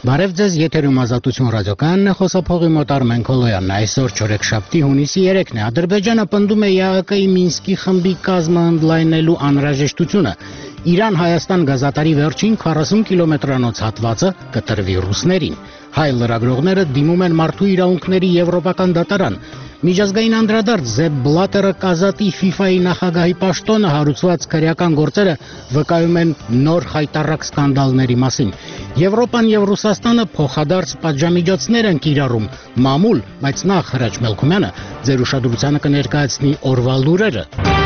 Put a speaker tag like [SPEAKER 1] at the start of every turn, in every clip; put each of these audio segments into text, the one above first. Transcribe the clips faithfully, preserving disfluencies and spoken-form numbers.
[SPEAKER 1] Բարև ձեզ, եթերում Ազատություն ռադիոկայանն է, խոսափողի մոտ Արմեն Քոլոյանն է, այսօր չորեքշաբթի հունիսի երեքն է, Ադրբեջանը պնդում է ԵԱՀԿ-ի Մինսկի խմբի կազմը ընդլայնելու անհրաժեշտությունը, Իրան-Հայաստան գազատարի վերջին քառասուն կիլոմետրանոց հատվածը կտրվի ռուսներին, հայ լրագրողները դիմում են մարդու իրավունքների եվրոպական դատարան, Միջազգային անդրադարձ Զեփ Բլատերը կազատի ֆիֆայի նախագահի պաշտոնը հարուցված քրեական գործերը վկայում են նոր խայտառակ սկանդալների մասին։ Եվրոպան եւ Ռուսաստանը փոխադարձ պատժամիջոցներ են կիրառում, մամուլ, բայց նախ Հրաչ Մելքումյանը ձեր ուշադրությանը կներկայացնի օրվա լուրերը։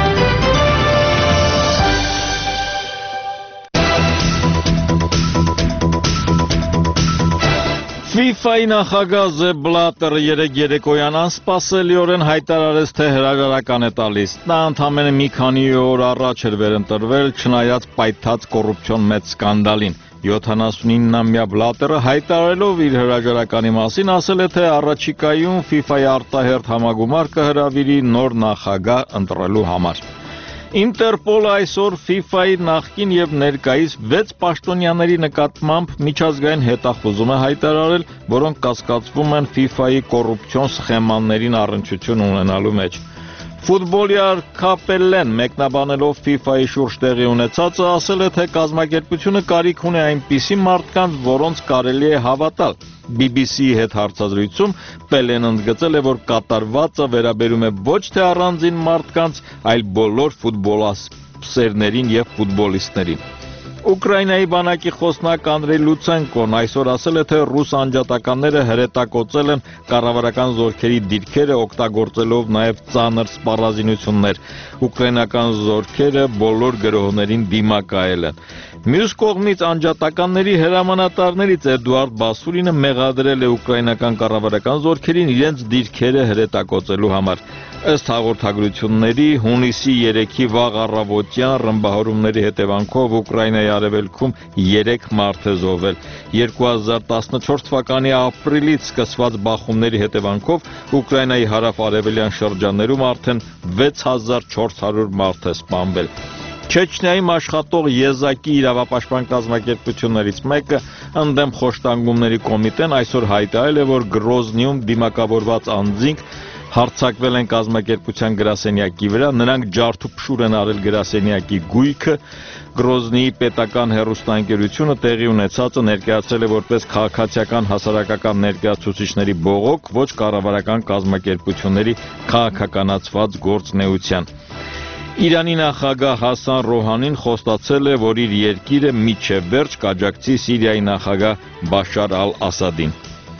[SPEAKER 2] ֆիֆայի նախագահ Զեփ Բլատերը երեկ երեկոյան անսպասելիորեն հայտարարեց, թե հրաժարական է տալիս։ Նա ընդամենը մի քանի օր առաջ էր վերընտրվել, չնայած պայթած կոռուպցիոն մեծ սկանդալին։ յոթանասունիննամյա Բլատերը հայտարարելով իր հրաժարականի մասին ասել է, թե առաջիկայում ֆիֆայի արտահերթ համագումար կհրավիրի նոր նախագահ ընտրելու համար։ Ինտերպոլը այսօր ֆիֆայի նախկին եւ ներկայիս վեց պաշտոնյաների նկատմամբ միջազգային հետախուզում է հայտարարել, որոնք կասկածվում են ֆիֆայի կոռուպցիոն սխեմաններին առնչություն ունենալու մեջ։ Ֆուտբոլիար Կապելլեն մեկնաբանելով ֆիֆայի շուրջ տեղի ունեցածը ասել է, թե կազմակերպությունը կարիք ունի այնպիսի մարդկանց, որոնց կարելի է հավատալ։ բի բի սի-ի հետ հարցազրույցում Պելեն ընդգծել է, որ կատարվածը վերաբերում է ոչ թե առանձին մարդկանց, այլ բոլոր ֆուտբոլասերներին եւ ֆուտբոլիստներին։ Ուկրաինայի բանակի խոսնակ Անդրեյ Լուցենկոն այսօր ասել է, թե ռուս անջատականները հրետակոծել են կառավարական զորքերի դիրքերը, օգտագործելով նաև ծանր սպառազինություններ։ Ուկրաինական զորքերը բոլոր գրոհներին դիմակայել են։ Մյուս կողմից անջատականների հրամանատարներից Էդուարդ Բասուլինը մեղադրել է ուկրաինական կառավարական զորքերին իրենց դիրքերը հրետակոծելու համար։ Ըստ հաղորդագրությունների հունիսի երեքի վաղ առավոտյան ռմբահարումների հետևանքով Ուկրաինայի արևելքում երեք մարդ է զոհվել։ երկու հազար տասնչորս թվականի ապրիլից սկսված բախումների հետևանքով Ուկրաինայի հարավ-արևելյան շրջաններում արդեն վեց հազար չորս հարյուր մարդ է սպանվել։ Չեչնիայում աշխատող եզակի իրավապաշտպան կազմակերպություններից մեկը ընդդեմ խոշտանգումների կոմիտեն այսօր հայտարարել է, որ Գրոզնիում դիմակավորված անձինք հարձակվել են կազմակերպության գրասենյակի վրա, նրանք ջարդուփշուր են արել գրասենյակի գույքը, Գրոզնիի պետական հեռուստաընկերությունը տեղի ունեցածը ներկայացրել է որպես քաղաքացիական հասարակական ներկայացուցիչների բողոք, ոչ կառավարական կազմակերպությունների քաղաքականացված գործունեության։ Իրանի նախագահ Հասան Ռոհանին խոստացել է, որ իր երկիրը մինչև վերջ կաջակցի Սիրիայի նախագահ Բաշար ալ-Ասադին։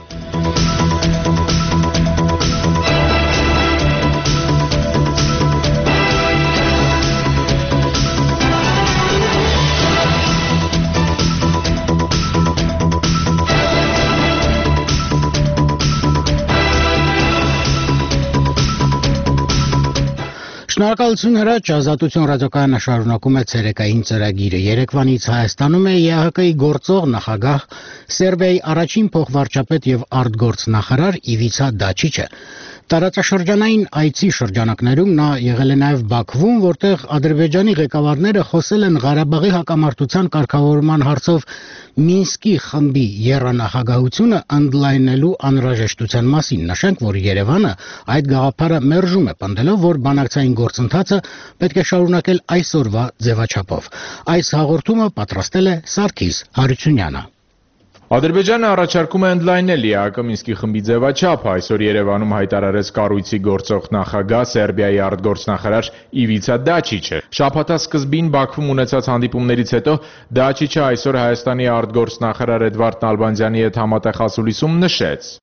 [SPEAKER 1] Շնորհակալություն Հրաչ, Ազատություն ռադիոկայանը շարունակում է ցերեկային ծրագիրը։ Երեկվանից Հայաստանում է ԵԱՀԿ-ի գործող նախագահ Սերբիայի առաջին փոխվարչապետ եւ արտգործնախարար Իվիցա Դաչիչը։ Տարածաշրջանային այցի շրջանակներում նա եղել է նաև Բաքվում, որտեղ Ադրբեջանի ղեկավարները խոսել են Ղարաբաղի հակամարտության կարգավորման հարցով Մինսկի խմբի եռանախագահությունը ընդլայնելու անհրաժեշտության մասին։ Նշենք, որ Երևանը այդ գաղափարը մերժում է, պնդելով, որ բանակցային գործընթացը պետք է շարունակել այսօրվա ձևաչափով։ Այս հաղորդումը պատրաստել է Սարգիս Հարությունյանը։
[SPEAKER 3] Ադրբեջանը առաջարկում է ընդլայնել ԵԱՀԿ Մինսկի խմբի ձևաչափը, այսօր Երևանում հայտարարեց կառույցի գործող նախագահ Սերբիայի արտգործնախարար Իվիցա Դաչիչը։ Շաբաթասկզբին Բաքվում ունեցած հանդիպումներից հետո Դաչիչը այսօր Հայաստանի արտգործնախարար Էդվարդ Նալբանդյանի հետ համատեղ ասուլիսում նշեց.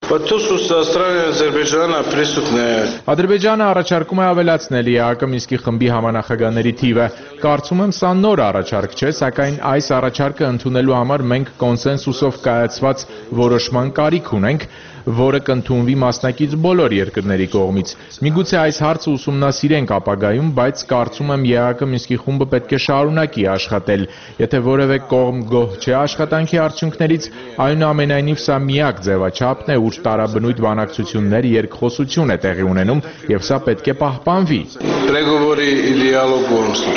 [SPEAKER 3] Ադրբեջանը առաջարկում է ավելացնել ԵԱՀԿ Մինսկի խմբի համանախագահների թիվը։ Կարծում եմ սա նոր առաջարկ չէ, սակայն այս առաջարկը ընդունելու համար մենք կոնսենսուսով կայացված որոշման կարիք ունենք, որը կընդունվի մասնակից բոլոր երկրների կողմից։ Միգուցե այս հարցը ուսումնասիրենք ապագայում, բայց կարծում եմ ԵԱՀԿ Մինսկի խումբը պետք է շարունակի աշխատել։ Եթե որևէ կողմ գոհ չէ աշխատանքի արդյունքներից, այնուամենայնիվ սա միակ ձևաչափն է, ուր տարաբնույթ բանակցություններ, երկխոսություն է տեղի ունենում, եւ սա պետք է պահպանվի։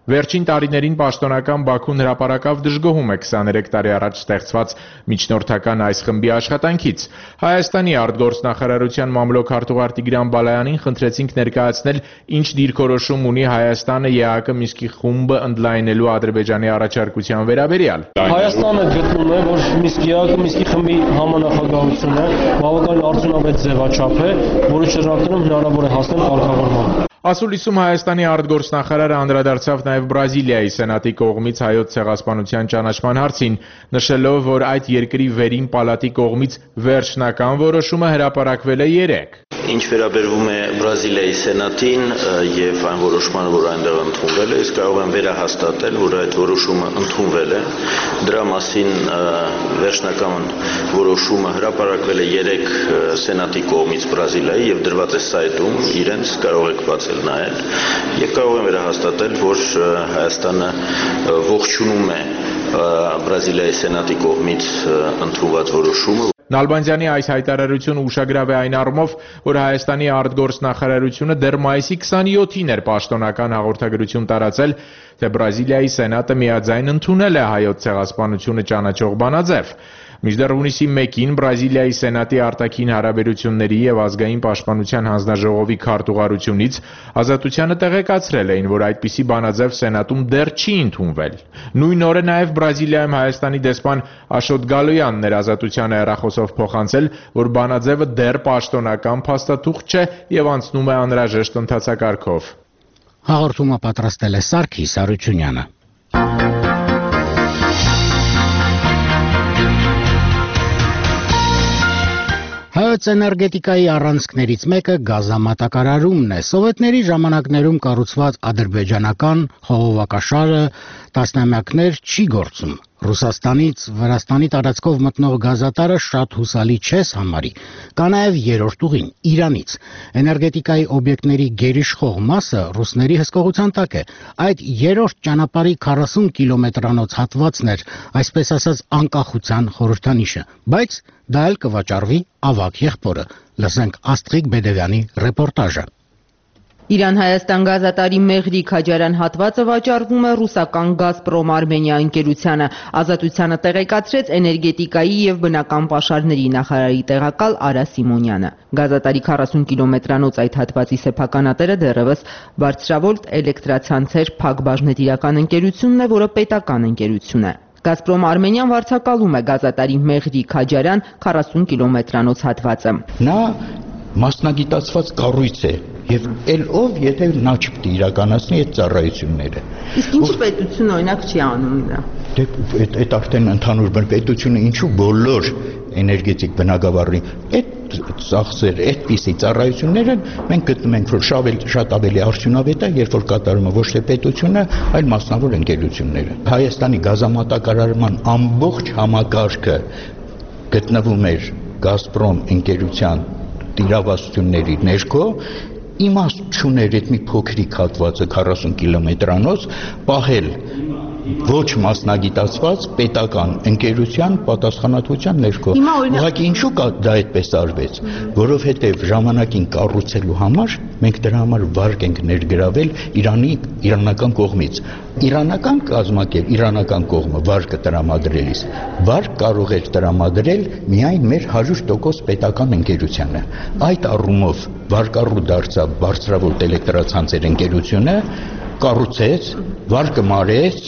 [SPEAKER 3] Վերջին տարիներին պաշտոնական Բաքուն հրապարակավ դժգոհում է քսաներեք տարի առաջ ստեղծված միջնորդական այս խմբի աշխատանքից։ Հայաստանի արտգործնախարարության մամլոք-արտուղար Տիգրան Բալայանին խնդրեցինք ներկայացնել ինչ դիրքորոշում ունի Հայաստանը ԵԱՀԿ Մինսկի խումբը ընդլայնելու Ադրբեջանի առաջարկության վերաբերյալ։
[SPEAKER 4] Հայաստանը գտնում է, որ ԵԱՀԿ Մինսկի խմբի համանախագահությունը բավականին արդյունավետ ձևաչափ է, որի շրջանակներում հնարավոր է հասնել կարգավորման։
[SPEAKER 3] Ասուլիսում Հայաստանի արտգործնախարարը անդրադարձավ նաև Բրազիլիայի սենատի կողմից հայոց ցեղասպանության ճանաչման հարցին, նշելով, որ այդ երկրի վերին պալատի կողմից վերջնական որոշումը հրապարակվել է երեկ։
[SPEAKER 5] Ինչ վերաբերվում է Բրազիլիայի սենատին եւ այն որոշմանը, որ այնտեղ ընդունվել է, իսկ կարող եմ վերահաստատել, որ այդ որոշումը ընդունվել է։ Դրա մասին վերջնական որոշումը հրապարակվել է երեկ սենատի կողմից Բրազիլիայի եւ դրված է սայթում, իրենց կարող եք բացել նայել եւ կարող եմ վերահաստատել, որ Հայաստանը ողջունում է Բրազիլիայի սենատի կողմից ընդունված որոշումը։
[SPEAKER 3] Նալբանդյանի այս հայտարարությունը ուշագրավ է այն առումով, որ Հայաստանի արտգործնախարարությունը դեռ մայիսի քսանյոթին էր պաշտոնական հաղորդագրություն տարածել, թե Բրազիլիայի սենատը միաձայն ընդունել է հայոց ցեղասպանությունը ճանաչող բանաձև։ Մինչդեռ հունիսի մեկին Բրազիլիայի սենատի արտաքին հարաբերությունների եւ ազգային պաշտպանության հանձնաժողովի քարտուղարությունից Ազատությանը տեղեկացրել էին, որ այդպիսի բանաձև սենատում դեռ չի ընդունվել։ Նույն օրը նաև Բրազիլիայում Հայաստանի դեսպան Աշոտ Գալոյանն էր Ազատությանը հեռախոսով փոխանցել, որ բանաձևը դեռ պաշտոնական փաստաթուղթ չէ եւ անցնում է անհրաժեշտ ընթացակարգով։
[SPEAKER 1] Հաղորդումը պատրաստել է Սարգիս Արությունյանը։ Հայոց էներգետիկայի առանցքներից մեկը գազամատակարարումն է։ Սովետների ժամանակներում կառուցված ադրբեջանական խողովակաշարը տասնամյակներ չի գործում։ Ռուսաստանից Վրաստանի տարածքով մտնող գազատարը շատ հուսալի չես համարի։ Կա նաև երրորդ ուղին՝ Իրանից։ Էներգետիկայի օբյեկտների գերիշխող մասը ռուսների հսկողության տակ է։ Այդ երրորդ ճանապարհի քառասուն կիլոմետրանոց հատվածն էր, այսպես ասած, անկախության խորհրդանիշը, բայց դա էլ կվաճառվի ավագ եղբորը։ Լսենք Աստղիկ Բեդևյանի ռեպորտաժը։
[SPEAKER 6] Իրան-Հայաստան գազատարի Մեղրի-Քաջարյան հատվածը վաճառվում է ռուսական Գազպրոմ Արմենիա ընկերությանը։ Ազատությանը տեղեկացրեց էներգետիկայի եւ բնական պաշարների նախարարի տեղակալ Արա Սիմոնյանը։ Գազատարի քառասուն կիլոմետրանոց այդ հատվածի սեփականատերը դեռևս բարձրավոլտ էլեկտրացանցեր Փակ բաժնետիրական ընկերությունն է, որը պետական ընկերություն է։ Գազպրոմ Արմենիան վարձակալում է գազատարի Մեղրի-Քաջարյան քառասուն կիլոմետրանոց հատվածը։
[SPEAKER 7] Նա մասնագիտացված կառույց է եւ ել ով եթե նա չպետք է իրականացնի այդ ծառայությունները։
[SPEAKER 6] Իսկ ինչի պետությունը օրինակ չի անում դա։
[SPEAKER 7] Դե այդ արդեն ընդհանուր պետությունը ինչու բոլոր էներգետիկ բնագավառի այդ ծախսեր, այդպիսի ծառայությունները մենք գտնում ենք, որ շատ ավելի արդյունավետ է, երբ որ կատարում է ոչ թե պետությունը, այլ մասնավոր ընկերությունները։ Հայաստանի գազամատակարարման ամբողջ համակարգը գտնվում էր Գազպրոմ ընկերության տիրավասությունների ներքո, իմաստ չուներ այդ մի փոքրիկ հատվածը քառասուն կիլոմետրանոց պահել ոչ մասնագիտացված պետական ընկերության պատասխանատվության ներքո։ Ուղղակի ինչու կա դա այդպես արվեց, որովհետև ժամանակին կառուցելու համար մենք դրա համար վարկ ենք ներգրավել Իրանի իրանական կողմից։ Իրանական կազմակերպ, իրանական կողմը վարկը տրամադրելիս, վարկ կարող էր տրամադրել միայն մեր հարյուր տոկոս պետական ընկերությանը։ Այդ առումով վարկառու դարձավ բարձրավոլտ էլեկտրացանցեր ընկերությունը, կառուցեց, վարկը մարեց,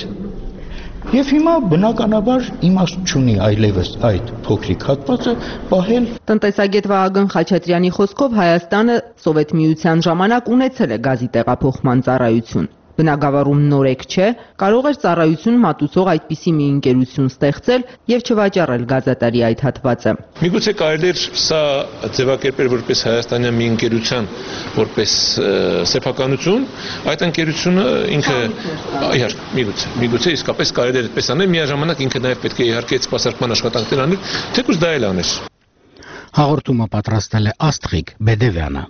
[SPEAKER 7] եւ հիմա բնականաբար իմաստ չունի այլևս այդ փոքրիկ հատվածը պահել։
[SPEAKER 6] Տնտեսագետ Վահագն Խաչատրյանի խոսքով Հայաստանը Սովետ միության ժամանակ ունեցել է գազի տեղափոխման ծառայություն։ Բնագավառում նորեկ չէ, կարող էր ծառայություն մատուցող այդպիսի մի ընկերություն ստեղծել եւ չվաճառել գազատարի այդ հատվածը։
[SPEAKER 8] Միգուցե կարելի էր սա ձևակերպել որպես հայաստանյան մի ընկերության, որպես սեփականություն, այդ ընկերությունը ինքը իհարկե միգուցե, միգուցե իսկապես կարելի էր այդպես անել, միաժամանակ ինքը նաեւ պետք է իհարկե այդ սպասարկման աշխատանքներ անել, թեկուզ դա էլ աներ։
[SPEAKER 1] Հաղորդումը պատրաստել է Աստղիկ Բեդևյանը։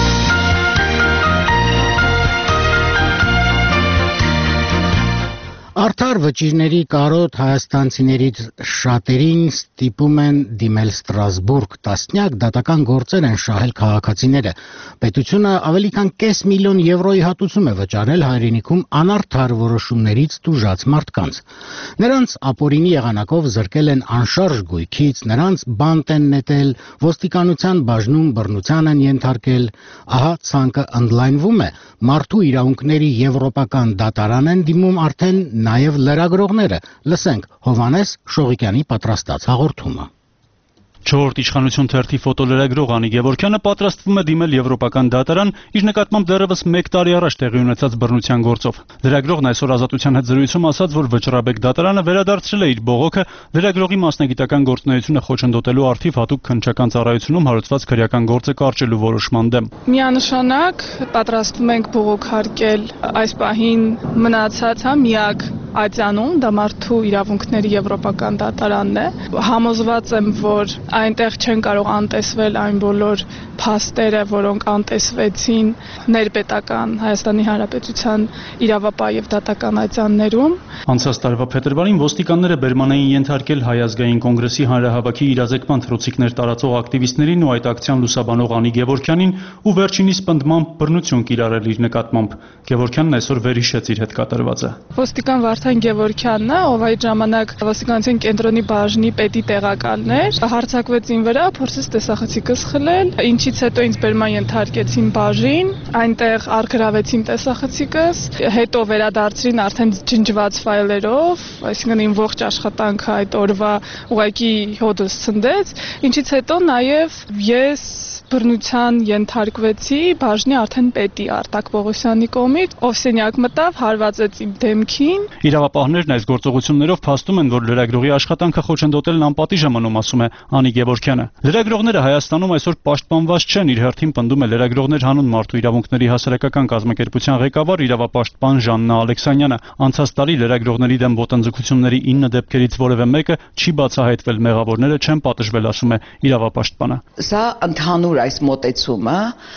[SPEAKER 1] Արդար վճիրների կարոտ հայաստանցիներից շատերին ստիպում են դիմել Ստրասբուրգ, տասնյակ դատական գործեր են շահել քաղաքացիները։ Պետությունը ավելի քան կես միլիոն եվրոյի հատուցում է վճարել հայրենիքում անարդար որոշումներից տուժած մարդկանց։ Նրանց ապօրինի եղանակով զրկել են անշարժ գույքից, նրանց բանտ են նետել, ոստիկանության բաժնում բռնության են ենթարկել։ Ահա ցանկը ընդլայնվում է, մարդու իրավունքների եվրոպական դատարան են դիմում արդեն նաև լրագրողները։ Լսենք Հովհաննես Շողիկյանի պատրաստած հաղորդումը։
[SPEAKER 9] Չորրորդ իշխանություն թերթի ֆոտոլրագրող Անի Գևորգյանը պատրաստվում է դիմել Եվրոպական դատարան իր նկատմամբ դեռևս մեկ տարի առաջ տեղի ունեցած բռնության գործով։ Լրագրողն այսօր Ազատության հետ զրույցում ասաց, որ Վճռաբեկ դատարանը վերադարձրել է իր բողոքը լրագրողի մասնագիտական գործունեությունը խոչընդոտելու առթիվ հատուկ քննչական ծառայությունում հարուցված քրեական գործը կարճելու որոշման դեմ։
[SPEAKER 10] Միանշանակ պատրաստվում ենք բողոք հարկել այս պահին մնացած հա միակ ատյանում դա մարդու իրավունքների եվրոպական դատարանն է։ Համոզված եմ, որ այնտեղ չեն կարող անտեսվել այն բոլոր փաստերը, որոնք անտեսվեցին ներպետական Հայաստանի Հանրապետության իրավապահ եւ դատական ատյաններում։
[SPEAKER 9] Անցած տարվա փետրվարին ոստիկանները բերման էին ենթարկել Հայ ազգային կոնգրեսի հանրահավաքի իրազեկման թռուցիկներ տարածող ակտիվիստներին ու այդ ակցիան լուսաբանող Անի Գևորգյանին ու վերջինիս պնդմամբ բռնություն կիրառել իր նկատմամբ։ Գևորգյանն այսօր վերհիշեց իր հետ կատարվածը։
[SPEAKER 10] Ոստիկան Վարդան Գևորգյանն է, ով այդ ժամանակ ոստիկանության կենտրոնի բաժնի պետի տեղակալն էր, հարձակվեց ին վրա, փորձեց տեսախցիկս խլել, ինչից հետո ինձ բերման ենթարկեցին բաժին, այնտեղ առգրավեցին տեսախցիկս, հետո վերադարձրին արդեն ջնջված ֆայլերով, այսինքն իմ ողջ աշխատանքը այդ օրվա ուղղակի հոդս ցնդեց, ինչից հետո նաև ես բռնության ենթարկվեցի բաժնի արդեն պետի Արտակ Պողոսյանի կողմից, ով սենյակ մտավ, հարվածեց իմ դեմքին։
[SPEAKER 9] Իրավապահներն այս գործողություններով փաստում են, որ լրագրողի աշխատանքը խոչընդոտելն անպատիժ է մնում, ասում է Անի Գևորգյանը։ Լրագրողները Հայաստանում այսօր պաշտպանված չեն, իր հերթին պնդում է Լրագրողներ հանուն մարդու իրավունքների հասարակական կազմակերպության ղեկավար իրավապաշտպան Ժաննա Ալեքսանյանը։ Անցած տարի լրագրողների դեմ ոտնձգությունների ինը դեպքերից որևէ մեկը չի բացահայտվել, մեղավորները չեն պատժվել, ասում է իրավապաշտպանը։
[SPEAKER 11] Սա ընդհանուր այս մոտեցումը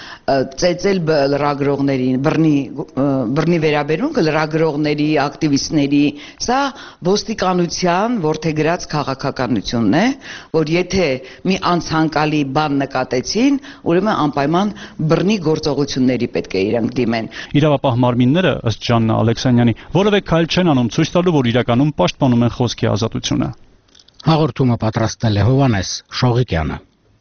[SPEAKER 11] ծեծել լրագրողներին, բռնի բռնի վերաբերունքը լրագրողների, ակտիվիստների, սա ոստիկանության որդեգրած քաղաքականությունն է, որ եթե մի անցանկալի բան նկատեցին, ուրեմն անպայման բռնի գործողությունների պետք է իրենք դիմեն։
[SPEAKER 9] Իրավապահ մարմինները, ըստ Ժաննա Ալեքսանյանի, որևէ քայլ չեն անում ցույց տալու, որ իրականում պաշտպանում են խոսքի ազատությունը։
[SPEAKER 1] Հաղորդումը պատրաստել է Հովհաննես Շողիկյանը։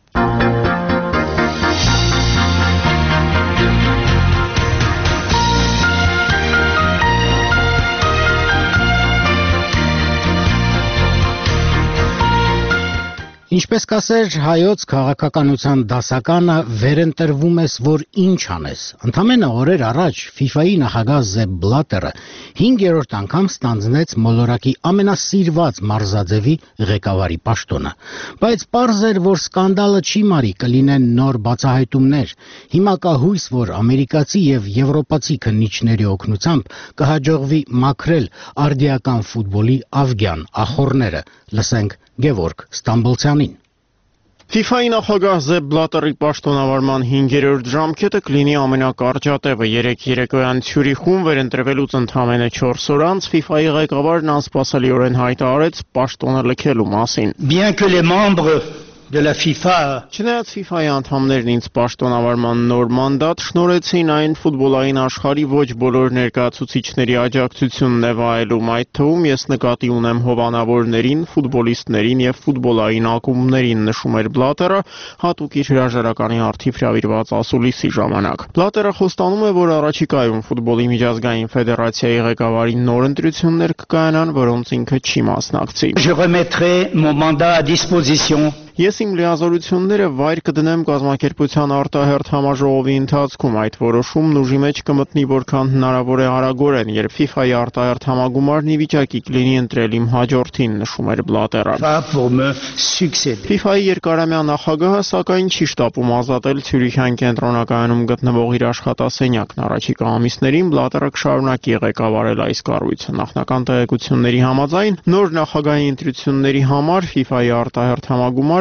[SPEAKER 1] Ինչպես կասեր հայոց քաղաքականության դասականը, վերընտրվում ես, որ ինչ անես։ Ընդամենը օրեր առաջ FIFA-ի նախագահ Զեփ Բլատերը հինգերորդ անգամ ստանձնեց մոլորակի ամենասիրված մարզաձևի ղեկավարի պաշտոնը։ Բայց պարզ էր, որ սկանդալը չի մարի, կլինեն նոր բացահայտումներ։ Հիմա կա հույս, որ ամերիկացի եւ եվրոպացի քննիչների օգնությամբ կհաջողվի մաքրել արդիական ֆուտբոլի ավգյան ախոռները։ Լսենք Գևորգ Ստամբոլցյանին։
[SPEAKER 12] FIFA-ի նախագահ Զեփ Բլատերի պաշտոնավարման հինգերորդ ժամկետը կլինի ամենակարճատևը։ Երեկ երեկոյան Ցյուրիխում վերընտրվելուց ընդամենը չորս օր անց FIFA-ի ղեկավարն անսպասելիորեն հայտարարեց պաշտոնը լքելու մասին։
[SPEAKER 13] Bien que les membres de la FIFA
[SPEAKER 12] Չնայած FIFA-ի անդամներն ինձ պաշտոնավարման նոր մանդատ շնորհեցին, այն ֆուտբոլային աշխարհի ոչ բոլոր ներկայացուցիչների աջակցությունն է վայելում, այդ թվում ես նկատի ունեմ հովանավորներին, ֆուտբոլիստներին եւ ֆուտբոլային ակումբներին, նշում էր Բլատերը, հատուկ իր հրաժարականի առթիվ հրավիրված ասուլիսի ժամանակ։ Բլատերը խոստանում է, որ առաջիկայում ֆուտբոլի միջազգային ֆեդերացիայի ղեկավարի նոր ընտրություններ կկայանան, որոնց ինքը չի մասնակցի։
[SPEAKER 13] Je remettrai mon mandat à disposition
[SPEAKER 12] Ես իմ լիազորությունները վայր կդնեմ կազմակերպության արտահերթ համաժողովի ընթացքում, այդ որոշումն ուժի մեջ կմտնի որքան հնարավոր է արագորեն, երբ FIFA-ի արտահերթ համագումարն ի վիճակի կլինի ընտրել իմ հաջորդին, նշում էր Բլատերը։ FIFA-ի երկարամյա նախագահը սակայն չի շտապում ազատել Ցյուրիխյան կենտրոնակայանում գտնվող իր աշխատասենյակն առաջիկա ամիսներին, Բլատերը կշարունակի ղեկավարել այս կառույցը։ Նախնական տեղեկությունների համաձայն նոր նախագահի ընտրությունների համար FIFA-ի արտահերթ համագումարը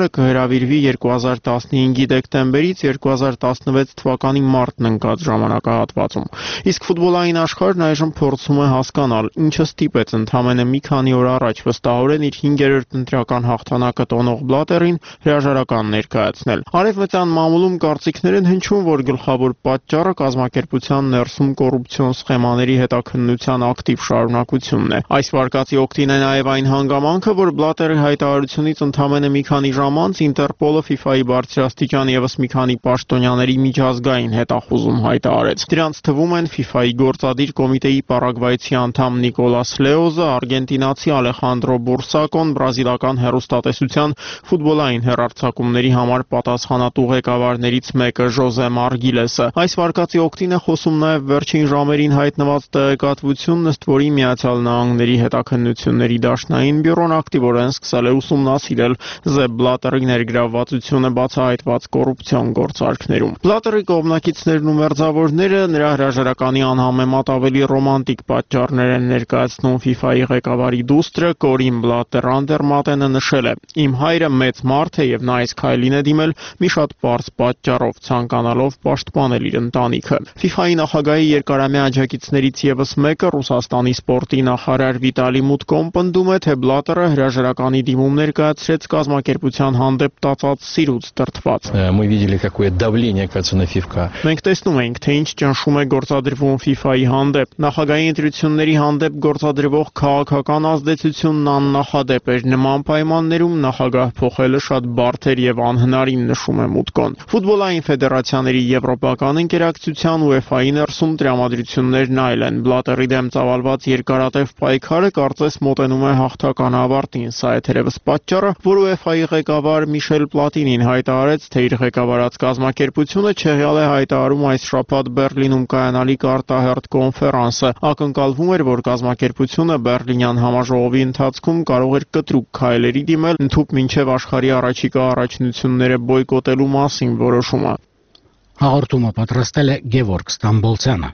[SPEAKER 12] պայքարը կհրավիրվի երկու հազար տասնհինգի դեկտեմբերից երկու հազար տասնվեց թվականի մարտն ընկած ժամանակահատվածում։ Իսկ ֆուտբոլային աշխարհն այժմ փորձում է հասկանալ, ինչը ստիպեց ընդամենը մի քանի օր առաջ վստահորեն իր հինգերորդ ընտրական հաղթանակը տոնող Բլատերին հրաժարական ներկայացնել։ Արևմտյան մամուլում կարծիքներ են հնչում, որ գլխավոր պատճառը կազմակերպության ներսում կոռուպցիոն սխեմաների հետաքննության ակտիվ շարունակությունն է։ Այս վարկածի օգտին է նաև այն հանգամանքը, որ Բլատերի հայտարարությունից ընդամենը մի քանի ժամ անց Ինտերպոլը FIFA-ի բարձրաստիճան ևս մի քանի պաշտոնյաների միջազգային հետախուզում հայտարարեց։ Դրանց թվում են FIFA-ի գործադիր կոմիտեի պարագվայցի անդամ Նիկոլաս Լեոզը, արգենտինացի Ալեխանդրո Բուրսակոն, բրազիլական հեռուստատեսության ֆուտբոլային հեռարձակումների համար պատասխանատու ղեկավարներից մեկը Ժոզե Մարգիլեսը։ Այս վարկածի օգտին է խոսում նաև վերջին ժամերին հայտնված տեղեկատվությունն, ըստ որի Միացյալ Նահանգների հետաքննությունների դաշնային բյուրոն ակտիվորեն սկսել է ուսումնասիրել Զեփ Բլատերի ներգրավվածությունը բացահայտված կոռուպցիոն գործարքներում։ Բլատերի կողմնակիցներն ու մերձավորները նրա հրաժարականի անհամեմատ ավելի ռոմանտիկ պատճառներ են ներկայացնում FIFA-ի ղեկավարի դուստրը Կորին Բլատեր Անդերմատենը նշել է. «Իմ հայրը մեծ մարդ է եւ նա այս քայլին է դիմել մի շատ պարզ պատճառով, ցանկանալով պաշտպանել իր ընտանիքը»։ FIFA-ի նախագահի երկարամյա աջակիցներից ևս մեկը Ռուսաստանի սպորտի նախարար Վիտալի Մուտկոն պնդում է, թե Բլատերը հրաժարականի դիմում ներկայացրեց կազմակերպության հանդեպ տածած սիրուց դրդված։
[SPEAKER 14] Мы видели, какое давление оказывается на FIFA.
[SPEAKER 12] Մենք տեսնում ենք, թե ինչ ճնշում է գործադրվում FIFA-ի հանդեպ։ Նախագահի ընտրությունների հանդեպ գործադրվող քաղաքական ազդեցությունն աննախադեպ էր։ Նման պայմաններում նախագահ փոխելը շատ բարդ էր եւ անհնարին, նշում է Մուտկոն։ Ֆուտբոլային ֆեդերացիաների եվրոպական ընկերակցության UEFA-ի ներսում տրամադրություններն այլ են։ Բլատերի դեմ ծավալված երկարատև պայքարը կարծես մոտենում է հաղթական ավարտին։ Սա է թերևս պատճառը, որ UEFA-ի ղեկավար Միշել Պլատինին հայտարարեց, թե իր ղեկավարած կազմակերպությունը չեղյալ է հայտարարում այս շաբաթ Բեռլինում կայանալիք արտահերթ կոնֆերանսը։ Ակնկալվում էր, որ կազմակերպությունը Բեռլինյան համաժողովի ընթացքում կարող էր կտրուկ քայլերի դիմել, ընդհուպ մինչև աշխարհի առաջիկա առաջնությունները բոյկոտելու մասին որոշումը։
[SPEAKER 1] Հաղորդումը պատրաստել է Գևորգ Ստամբոլցյանը։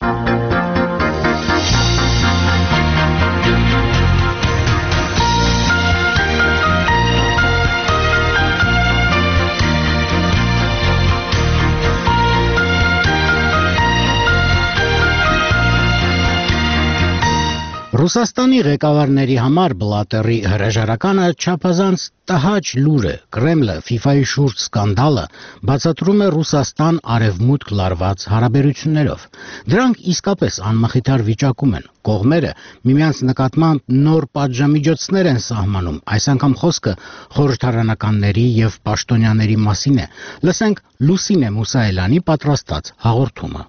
[SPEAKER 1] Ռուսաստանի ղեկավարների համար Բլատերի հրաժարականը չափազանց տհաճ լուր է։ Կրեմլը FIFA-ի շուրջ սկանդալը բացատրում է Ռուսաստան-Արևմուտք լարված հարաբերություններով։ Դրանք իսկապես անմխիթար վիճակում են։ Կողմերը միմյանց նկատմամբ նոր պատժամիջոցներ են սահմանում։ Այս անգամ խոսքը խորհրդարանականների եւ պաշտոնյաների մասին է։ Լսենք Լուսինե Մուսայելյանի պատրաստած հաղորդումը։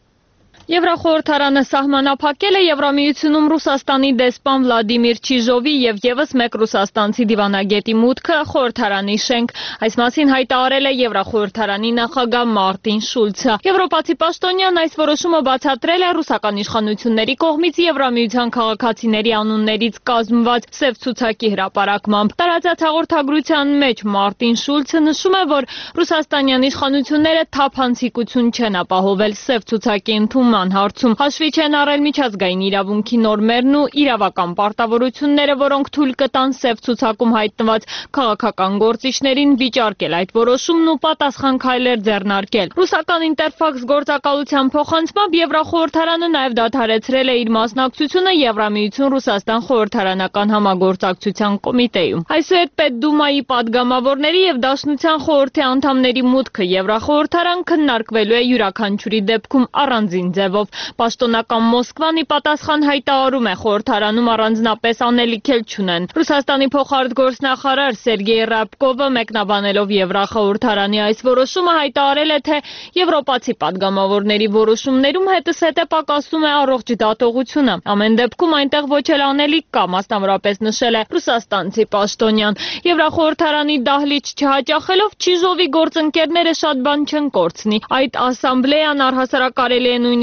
[SPEAKER 15] Եվրախորհրդարանը սահմանափակել է Եվրամիությունում Ռուսաստանի դեսպան Վլադիմիր Չիժովի եւ եւս մեկ ռուսաստանցի դիվանագետի մուտքը խորհրդարանի շենք։ Այս մասին հայտարարել է Եվրախորհրդարանի նախագահ Մարտին Շուլցը։ Եվրոպացի պաշտոնյան այս որոշումը բացատրել է ռուսական իշխանությունների կողմից Եվրամիության քաղաքացիների անուններից կազմված սև ցուցակի հրապարակմամբ։ Տարածած հաղորդագրության մեջ Մարտին Շուլցը նշում է, որ ռուսաստանյան իշխանությունները թափանցիկություն չեն ապահովել սև ցուցակի ընդունման հարցում, հաշվի չեն առել միջազգային իրավունքի նորմերն ու իրավական պարտավորությունները, որոնք թույլ կտան սև ցուցակում հայտնված քաղաքական գործիչներին վիճարկել այդ որոշումն ու պատասխան քայլեր ձեռնարկել։ Ռուսական Ինտերֆաքս գործակալության փոխանցմամբ Եվրախորհրդարանը նաև դադարեցրել է իր մասնակցությունը Եվրամիություն-Ռուսաստան խորհրդարանական համագործակցության կոմիտեում։ Այսուհետ Պետդումայի падգամավորների եւ Դաշնության խորհրդի անդամների մուտքը Եվրախորհրդարան քննարկվելու է յուրաքանչյուրի դեպքում առանձին ձևով։ Պաշտոնական Մոսկվան ի պատասխան հայտարարում է խորհրդարանում առանձնապես անելիք էլ չունեն։ Ռուսաստանի փոխարտգործնախարար Սերգեյ Ռաբկովը մեկնաբանելով Եվրախորհրդարանի այս որոշումը հայտարարել է, թե եվրոպացի падգամավորների որոշումներում հետզհետե պակասում է առողջ դատողությունը։ Ամեն դեպքում այնտեղ ոչ էլ անելիք կա, մասնավորապես նշել է ռուսաստանցի պաշտոնյան։ Եվրախորհրդարանի դահլիճ չհաճախելով Չիժովի գործընկերները շատ բան չեն կորցնի։ Այդ ասամբլեան առհասարակ կարելի է նույնիսկ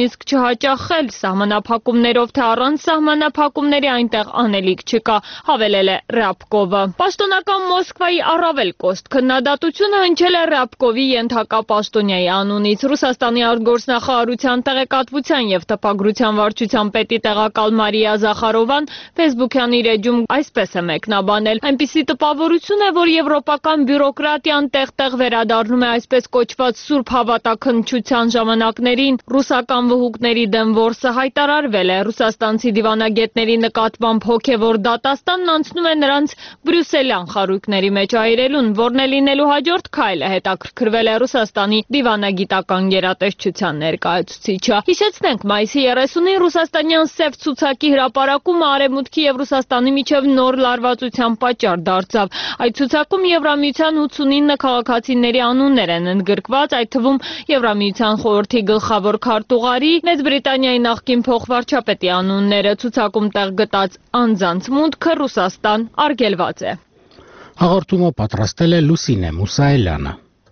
[SPEAKER 15] նույնիսկ չհաճախել սահմանափակումներով, թե առանց սահմանափակումների այնտեղ անելիք չկա, հավելել է Ռябկովը։ Պաշտոնական Մոսկվայի առավել կոշտ քննադատությունը հնչել է Ռябկովի ենթակա պաշտոնյայի անունից։ Ռուսաստանի արտգործնախարարության տեղեկատվության եւ տպագրության վարչության պետի տեղակալ Մարիա Զախարովան Facebook-յան իր էջում այսպես է մեկնաբանել. այնպիսի տպավորություն է, որ եվրոպական բյուրոկրատիան տեղ-տեղ վերադառնում է այսպես կոչված սուրբ հավատաքննչության ժամանակներին։ Ռուսական վհուկների դեմ որսը հայտարարվել է։ Ռուսաստանցի դիվանագետների նկատմամբ հոգևոր դատաստանն անցնում է նրանց բրյուսելյան խարույկների մեջ այրելուն, որն է լինելու հաջորդ քայլը, հետաքրքրվել է Ռուսաստանի դիվանագիտական գերատեսչության ներկայացուցիչը։ Հիշեցնենք, մայիսի երեսունին ռուսաստանյան սև ցուցակի հրապարակումը Արևմուտքի եւ Ռուսաստանի միջև նոր լարվածության պատճառ դարձավ։ Այդ ցուցակում Եվրամիության ութսունինը քաղաքացիների անուններ են ընդգրկված, այդ թվում Եվրամիության խորհրդի գլխավոր քարտուղարի, Մեծ Բրիտանիայի նախկին փոխվարչապետի անունները։ Ցուցակում տեղ գտած անձանց մուտքը Ռուսաստան արգելված է։
[SPEAKER 1] Հաղորդումը պատրաստել է Լուսինե Մուսայելյանը։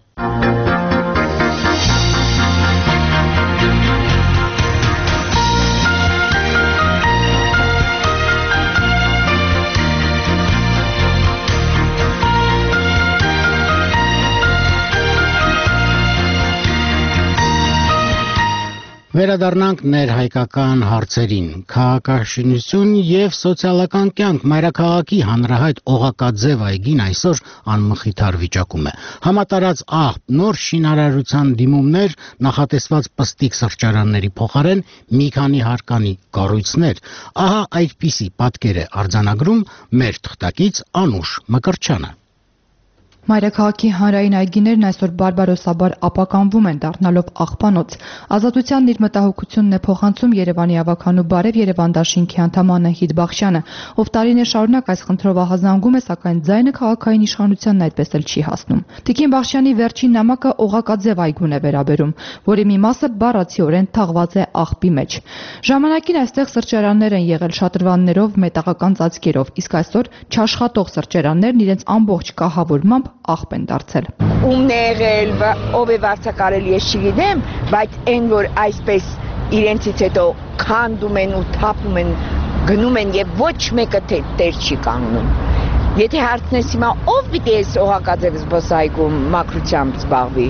[SPEAKER 1] Վերադառնանք ներհայկական հարցերին։ Քաղաքաշինություն եւ սոցիալական կյանք մայրաքաղաքի հանրահայտ Օղակաձև այգին այսօր անմխիթար վիճակում է։ Համատարած աղբ, նոր շինարարության դիմումներ, նախատեսված պստիկ սրճարանների փոխարեն մի քանի հարկանի կառույցներ։ Ահա այդպիսի պատկեր է արձանագրում մեր թղթակից Անուշ Մկրտչյանը։
[SPEAKER 16] Մայրաքաղաքի հանրային այգիներն այսօր բարբարոսաբար ապականվում են, դառնալով աղբանոց։ Ազատությանն իր մտահոգությունն է փոխանցում Երևանի ավագանու բարև Երևան դաշինքի անդամ Անահիտ Բախշյանը, ով տարիներ շարունակ այս խնդրով ահազանգում է, սակայն ձայնը քաղաքային իշխանությանն այդպես էլ չի հասնում։ Տիկին Բախշյանի վերջին նամակը Օղակաձև այգուն է վերաբերում, որի մի մասը բառացիորեն թաղված է աղբի մեջ։ Ժամանակին այստեղ սրճարաններ են եղել շատրվաններով, մետաղական ծածկերով, իսկ այսօր չաշխատող սրճարաններն իրենց ամբողջ կահավորմամբ աղբ են դարձել։
[SPEAKER 17] Ումն է եղել, ով է վարձակարել, ես չգիտեմ, բայց այն որ այսպես իրենցից հետո քանդում են ու թափում են, գնում են եւ ոչ մեկը տեր չի կանգնում։ Եթե հարցնես հիմա ով պիտի էս Օղակաձև զբոսայգում մաքրությամբ զբաղվի,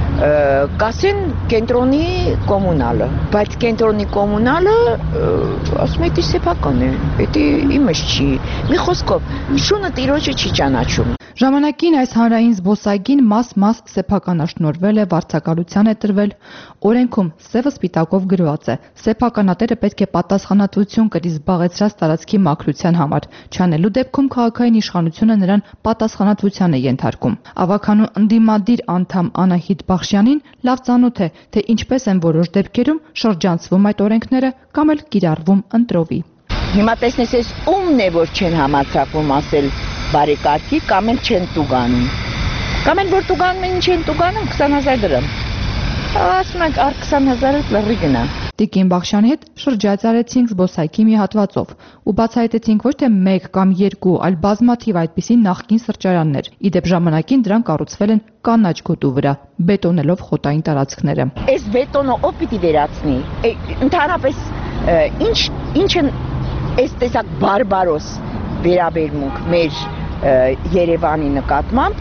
[SPEAKER 17] կասեն կենտրոնի կոմունալը, բայց կենտրոնի կոմունալը ասում է դա սեփական է, դա իմս չի։ Մի խոսքով, շունը տիրոջը չի ճանաչում։
[SPEAKER 16] Ժամանակին այս հանրային զբոսայգին մաս-մաս սեփականաշնորհվել է, վարձակալության է տրվել, օրենքում սևը սպիտակով գրված է. սեփականատերը պետք է պատասխանատվություն կրի զբաղեցրած տարածքի մաքրության համար, չանելու դեպքում քաղաքային իշխանությունը նրան պատասխանատվության է ենթարկում։ Ավագանու ընդդիմադիր անդամ Անահիտ Բախշյանին լավ ծանոթ է, թե ինչպես են որոշ դեպքերում շրջանցվում այդ օրենքները կամ էլ կիրառվում ընտրովի։
[SPEAKER 17] Հիմա տեսնես էս ումն է որ չեն համարձակվում ասել բարեկարգի կամ էլ չեն տուգանում։ Կամ էլ որ տուգանում են, ինչ են տուգանում, քսան հազար դրամ։ Ասում ենք առ քսան հազարը լրի գնա։
[SPEAKER 16] Տիկին Բախշյանի հետ շրջայցարեցինք զբոսայգի մի հատվածով ու բացահայտեցինք ոչ թե մեկ կամ երկու, այլ բազմաթիվ այդպիսի նախկին սրճարաններ։ Իդեպ ժամանակին դրանք կառուցվել են կանաչ գոտու վրա, բետոնելով խոտային տարածքները։
[SPEAKER 17] Այս բետոնը ով պիտի վերացնի։ Ընդհանրապես ինչ ինչ են այս տեսակ բարբարոս վերաբերմունք մեր Երևանի նկատմամբ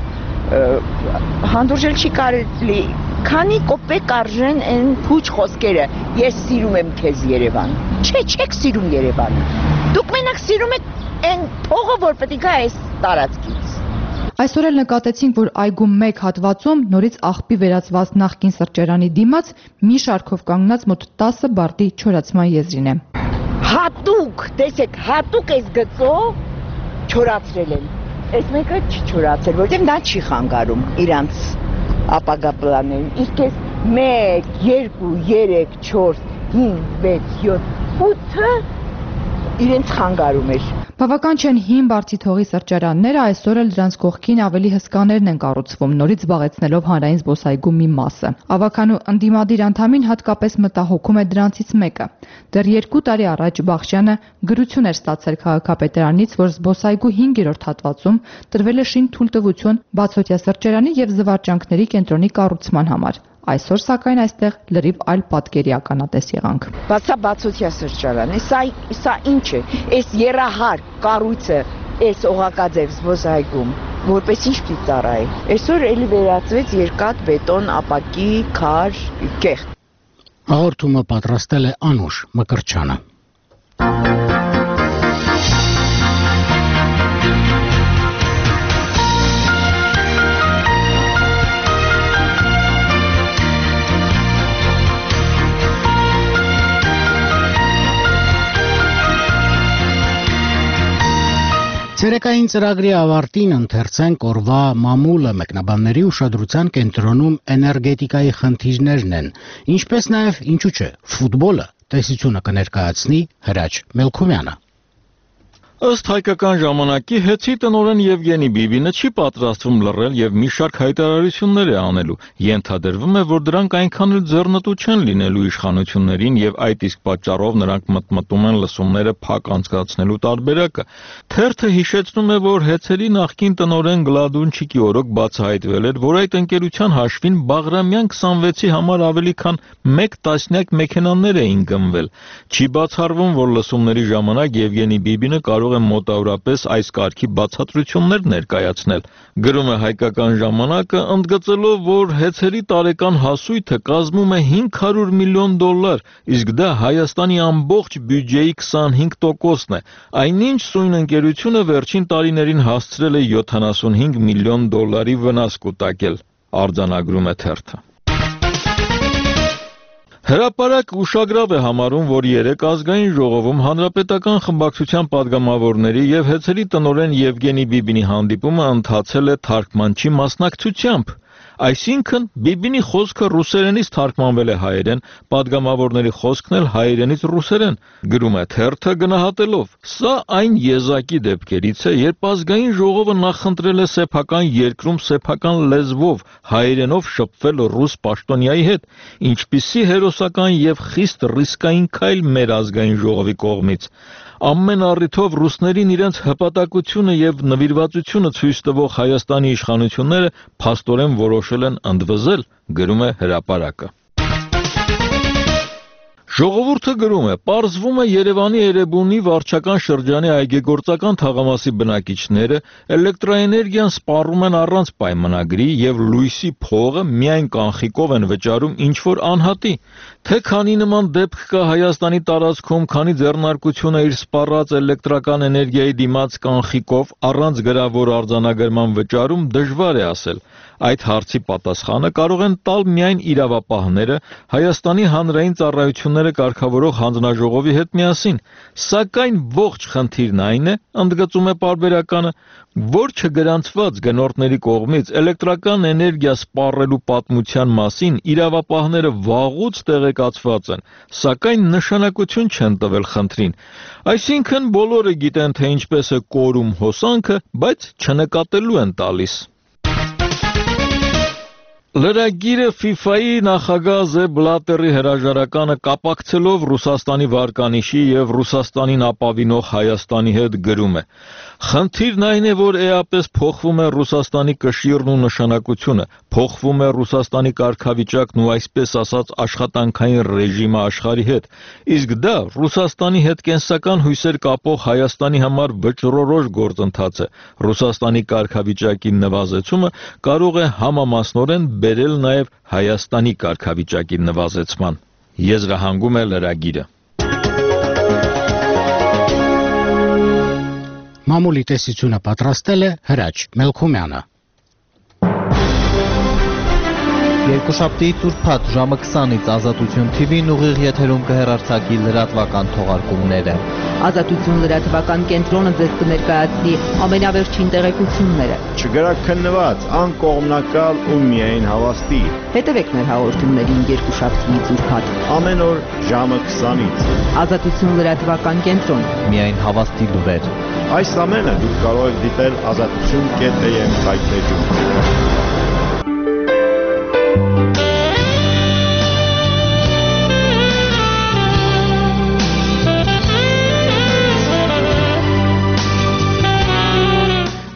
[SPEAKER 17] հանդուրժել չի կարելի, քանի կոպեկ արժեն այն փուչ խոսքերը։ Ես սիրում եմ քեզ Երևան։ Չէ, չեք սիրում Երևանը։ Դուք մենակ սիրում եք այն փողը, որ պետք է գա այս տարածքից։
[SPEAKER 16] Այսօր էլ նկատեցինք, որ այգու մեկ հատվածում նորից աղբի վերածված նախկին սրճարանի դիմաց մի շարքով կանգնած մոտ տասը բարտի չորացման եզրին է։
[SPEAKER 17] Հատուկ, տեսեք, հատուկ այս գծով չորացրել են։ Այս մեկը չչորացել, որտեղ դա չի խանգարում իրանց ապագա պլաններին։ Իսկ այս մեկ, երկու, երեք, չորս, հինգ, վեց, յոթ, ութը իրենց խանգարում էր։
[SPEAKER 16] Բավական չեն հին բարձիթողի սրճարանները, այսօր էլ դրանց կողքին ավելի հսկաներն են կառուցվում, նորից զբաղեցնելով հանրային զբոսայգու մի մասը։ Ավագանու ընդդիմադիր անդամին հատկապես մտահոգում է դրանցից մեկը։ Դեռ երկու տարի առաջ Բախշյանը գրություն էր ստացել քաղաքապետարանից, որ զբոսայգու հինգերորդ հատվածում տրվել է շին թույլտվություն բացօթյա սրճարանի եւ զվարճանքների կենտրոնի կառուցման համար։ Այսօր սակայն այստեղ լրիվ այլ պատկերի ականատես եղանք։
[SPEAKER 17] Բացա բացօթյա սրճարանը, սա սա ինչ է, այս երահար կառույցը այս օղակաձև զբոսայգում որպես ինչ պիտի ծառայի։ Այսօր էլի վերածվեց երկաթ, բետոն, ապակի, քար, կեղտ։
[SPEAKER 1] Հաղորդումը պատրաստել է Անուշ Մկրչյանը։ Ցերեկային ծրագրի ավարտին ընթերցենք օրվա մամուլը մեկնաբանների ուշադրության կենտրոնում էներգետիկայի խնդիրներն են, ինչպես նաև ինչու՞ չէ, ֆուտբոլը տեսությունը կներկայացնի Հրաչ Մելքումյանը։
[SPEAKER 2] Ըստ հայկական ժամանակի հեծի տնօրեն Եվգենի Բիբինը չի պատրաստվում լռել եւ մի շարք հայտարարություններ է անելու։ Ենթադրվում է, որ դրանք այնքան էլ ձեռնտու չեն լինելու իշխանություններին եւ այդ իսկ պատճառով նրանք մտմտում են լսումները փակ անցկացնելու տարբերակը։ Թերթը հիշեցնում է, որ հեծերի նախկին տնօրեն Գլադունչիկի օրոք բացահայտվել էր, որ այդ ընկերության հաշվին Բաղրամյան քսանվեցի համար ավելի քան մեկ տասնյակ մեքենաներ էին գնվել։ Չի բացառվում, որ լսումների ժամանակ Եվգենի Բիբինը կարող է մոտավորապես այս կարգի բացատրություններ ներկայացնել։ Գրում է հայկական ժամանակը, ընդգծելով, որ հեծերի տարեկան հասույթը կազմում է հինգ հարյուր միլիոն դոլար, իսկ դա Հայաստանի ամբողջ բյուջեի քսանհինգ տոկոսն է։ Այնինչ սույն ընկերությունը վերջին տարիներին հասցրել է յոթանասունհինգ միլիոն դոլարի վնաս կուտակել, արձանագրում է թերթը։ Հրապարակ ուշագրավ է համարում, որ երեկ ազգային ժողովում հանրապետական խմբակցության падգամավորների եւ հեծերի տնօրեն Եվգենի Բիբինի հանդիպումը ընթացել է թարգմանչի մասնակցությամբ։ Այսինքն Բիբինի խոսքը ռուսերենից թարգմանվել է հայերեն, падգամավորների խոսքն էլ հայերենից ռուսերեն, գրում է թերթը գնահատելով. Սա այն եզակի դեպքերից է, երբ ազգային ժողովը նախընտրել է սեփական երկրում սեփական լեզվով հայերենով շփվել ռուս պաշտոնյայի հետ, ինչպիսի հերոսական եւ խիստ ռիսկային քայլ մեր ազգային ժողովի կողմից։ Ամեն առիթով ռուսներին իրենց հպատակությունը եւ նվիրվածությունը ցույց տվող Հայաստանի իշխանությունները փաստորեն որոշել են ընդվզել, գրում է հրապարակը։ Ժողովուրդը գրում է. պարզվում է Երևանի Էրեբունի վարչական շրջանի այգեգործական թաղամասի բնակիչները էլեկտրաէներգիան սպառում են առանց պայմանագրի եւ լույսի փողը միայն կանխիկով են վճարում ինչ-որ անհատի։ Թե քանի նման դեպք կա Հայաստանի տարածքում, քանի ձեռնարկությունը իր սպառած էլեկտրական էներգիայի դիմաց կանխիկով առանց գրավոր արձանագրման վճարում դժվար է ասել։ Այդ հարցի պատասխանը կարող են տալ միայն իրավապահները Հայաստանի հանրային ծառայությունները կարգավորող հանձնաժողովի հետ միասին, սակայն ողջ խնդիրն այն է, ընդգծում է պարբերականը, որ չգրանցված գնորդների կողմից էլեկտրական էներգիա սպառելու պատմության մասին իրավապահները վաղուց տեղեկացված են, սակայն նշանակություն չեն տվել խնդրին։ Այսինքն բոլորը գիտեն, թե ինչպես է կորում հոսանքը, բայց չնկատելու են տալիս։ Լրագիրը FIFA-ի նախագահ Զեփ Բլատերի հրաժարականը կապակցելով Ռուսաստանի վարկանիշի եւ Ռուսաստանին ապավինող Հայաստանի հետ գրում է. Խնդիրն այն է, որ էապես փոխվում է Ռուսաստանի կշիռն ու նշանակությունը, փոխվում է Ռուսաստանի կարգավիճակն ու այսպես ասած աշխատանքային ռեժիմը աշխարհի հետ, իսկ դա Ռուսաստանի հետ կենսական հույսեր կապող Հայաստանի համար վճռորոշ գործընթաց է։ Ռուսաստանի կարգավիճակի նվազեցումը կարող է համամասնորեն բերել նաև Հայաստանի կարգավիճակի նվազեցման, եզրահանգում է լրագիրը։
[SPEAKER 1] Մամուլի տեսությունը պատրաստել է Հրաչ Մելքումյանը։
[SPEAKER 18] Երկուշաբթի ծուրփաթ ժամը քսանից Ազատություն Թի Վին ուղիղ եթերում կհեռարձակի լրատվական թողարկումները։
[SPEAKER 6] Ազատություն լրատվական կենտրոնը ձեզ կներկայացնի ամենավերջին տեղեկությունները։
[SPEAKER 19] Չգրաքննված, անկողմնակալ ու միայն հավաստի։
[SPEAKER 6] Հետևեք մեր հաղորդումներին երկուշաբթի ծուրփաթ
[SPEAKER 19] ամեն օր ժամը քսանից։
[SPEAKER 6] Ազատություն լրատվական կենտրոն։
[SPEAKER 18] Միայն հավաստի լուրեր։
[SPEAKER 19] Այս ամենը դուք կարող եք դիտել ազատություն կետ էմ սայթեջում։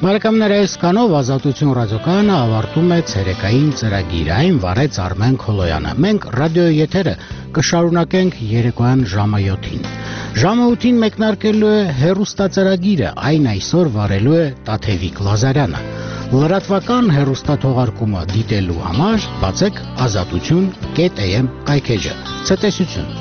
[SPEAKER 1] Բարեկամներ, այս կանով Ազատություն ռադիոկայանը ավարտում է ցերեկային ծրագիրը, այն վարեց Արմեն Քոլոյանը։ Մենք ռադիոյի եթերը կշարունակենք երեկոյան ժամը յոթին։ Ժամը ութին մեկնարկելու է հեռուստածրագիրը, այն այսօր վարելու է Տաթևիկ Լազարյանը։ Լրատվական հեռուստաթողարկումը դիտելու համար բացեք ազատություն կետ էմ կայքեջը։ Ցտեսություն։